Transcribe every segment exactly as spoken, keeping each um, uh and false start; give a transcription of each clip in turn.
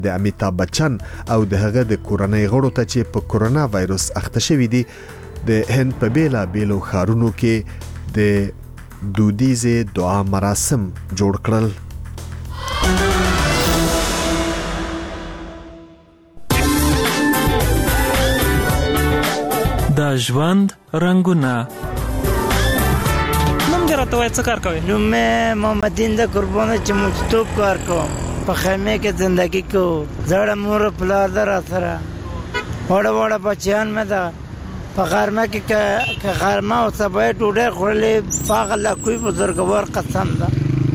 د امیتاب بچن او د هغه د کورنۍ غړو ته چې په کورونا وایروس اخته شوي دي د هند په بیلا بیلو ښارونو کې د دودیزې دعا مراسم جوړ کړل. د ژوند رنگونه. نوم دې راته وایه څه کار کوې؟ نوم مې محمدین د قربانو چې مجتوب کار کوم په خیمې کې زندگی کو. زړه مور پلار ده را سره وړه وړه بچیان مې ده په غرمه کې که غرمه او سبا یې ډوډۍ خوړلې په هغه لکوی بزرګوار قسم ده.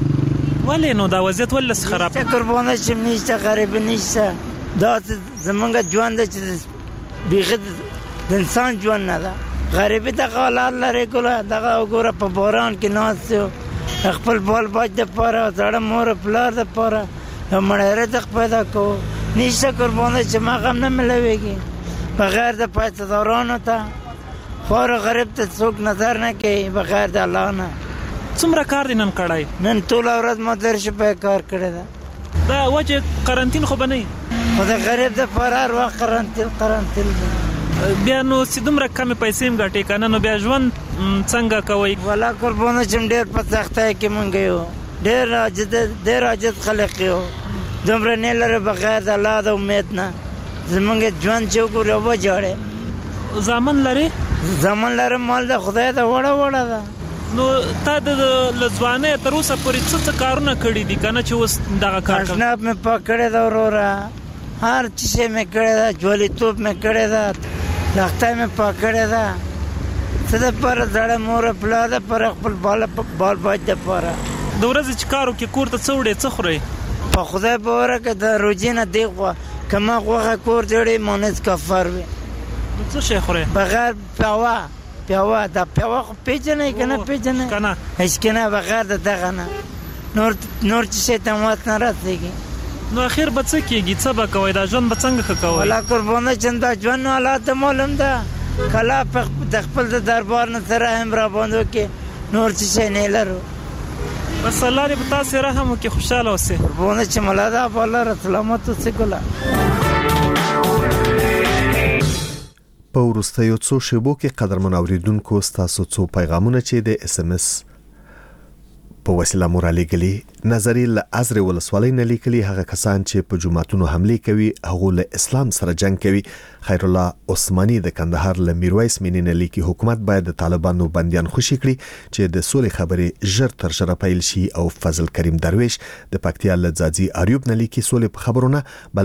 ولې نو دا وضعیت ولې څه خراب؟ نشته قربانه چې نشته غریبي نشته. دا زمونږ ژوند دی چې بیخي د انسان ژوند نه ده. غریبي دغه حالات لري ګله دغه وګوره په باران کې ناست یو خپل بال بچ دپاره زړه مور پلار دپاره یو مړی رزق پیدا کوو. نشته قربانه چې ما غم نه ملویږي بغیر د پیسه‌دارانو ته خوار غریب ته څوک نظر نه کوي بغیر د الله نه. څومره کار دی نن کړی؟ نن ټوله ورځ ما دېرش روپۍ کار کړی ده. دا وجه قرنطین خو به نه وي؟ خو د غریب دپاره هر وخت قرنطین قرنطین دی. بیا نو چې دومره کمې پیسې هم ګټې که نه نو بیا ژوند څنګه کوئ؟ والله قربانه چې ډېر په سختۍ کې مونږ یو ډېر عاجز ډېر عاجز خلق یو دومره نه لرو بغیر د الله د امید نه. زمونږ ژوند چې وګورې وجاړې. زامن لرې؟ زامن لرم مال د خدای ته وړه وړه ده. نو تا د له ځوانۍ تر اوسه پورې څه څه کارونه کړي دي که نه چې اوس دغه کار کوي؟ اشناب مې پاک کړی ده وروره هر چیز مې کړی ده جولیتوب مې کړی ده لښتی مې پاک کړی ده څه دپاره زړه مور پلار دپاره خپل بال بال بچ دپاره. د ورځې چې کار وکړې کور ته څه وړې څه خورئ؟ په خدای په وره که د روجې نه دې خوا که ما غوښه کور جوړې مانز کفر وي. څه شی خورئ؟ بغیر پیاوه پیاوه دا پیاوه خو پیژنئ که نه پیژنئ؟ که نه هېڅ که نه بغیر د دغه نه نور نور چې شی ته مات نه رسېږي. نو اخر به څه کېږي؟ څه به کوئ؟ دا ژوند به څنګه ښه کوئ؟ والله قربانه چې دا ژوند نو الله ته معلوم ده. کله د خپل د دربار نه څه رحم را باندې وکړي نور څه شی نه لرو. بس الله دې په تاسې رحم وکړي خوشحاله اوسئ. قربانه چې ملا ده په الله را سلامت اوسئ ګله. په وروستیو څو شیبو کې قدرمن اوریدونکو ستاسو څو پیغامونه چې د اس ام اس په وسیله مو رالیږلي نظري له ازرې ولسوالۍ نه لیکلي هغه کسان چې په جوماتونو حملې کوي هغو له اسلام سره جنګ کوي. خیر الله عثماني د کندهار له میرویس مینې نه لیکي حکومت باید د طالبانو بندیان خوشي کړي چې د سولې خبرې ژر تر ژره پیل شي. او فضل کریم درویش د پکتیا له ځاځي اریوب نه لیکي سولې په خبرونه